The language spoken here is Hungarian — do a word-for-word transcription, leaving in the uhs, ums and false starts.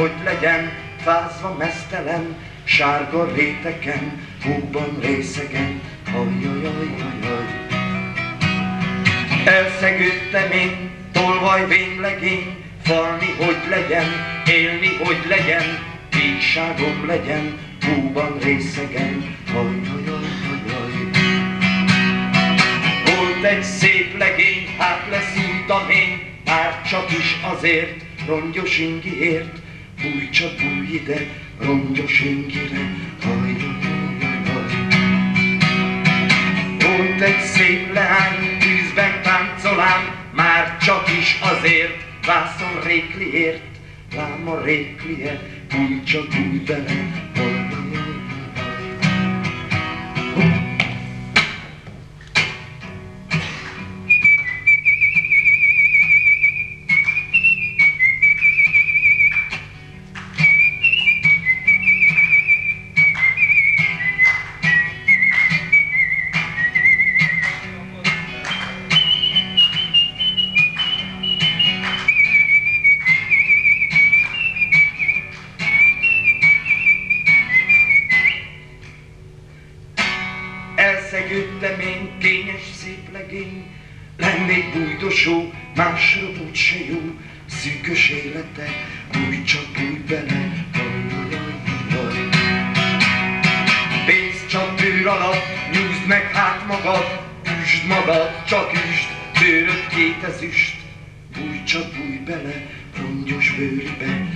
hogy legyen, fázva meztelen, sárga réteken, hóban részegen, hajjajajajaj. Elszegődtem én, tolvaj vénlegény, falni, hogy legyen, élni, hogy legyen, vígságom legyen, hóban részegen, hajjajajajaj. Volt egy szép legény, hát leszújtam én, már csak is azért, rongyos ingiért, bújj csak bújj ide, rongyos ingire, hajjajajajaj. Volt egy szép leány, tűzben táncolám, már csak is azért, vászon rékliért, lám a réklie, bújj csak bújj bele, hajjajajajaj. Elszegődtem én, kényes szép legény, lennék bújdosó, másra úgyse jó, szűkös élete, bújj csak bújj bele, hajjajajajaj. Pénz csak bőr alatt, nyújtsd meg hát magad, üsd magad, csak üsd, bőröd két ezüst, bújj csak bújj bele, rongyos bőrbe,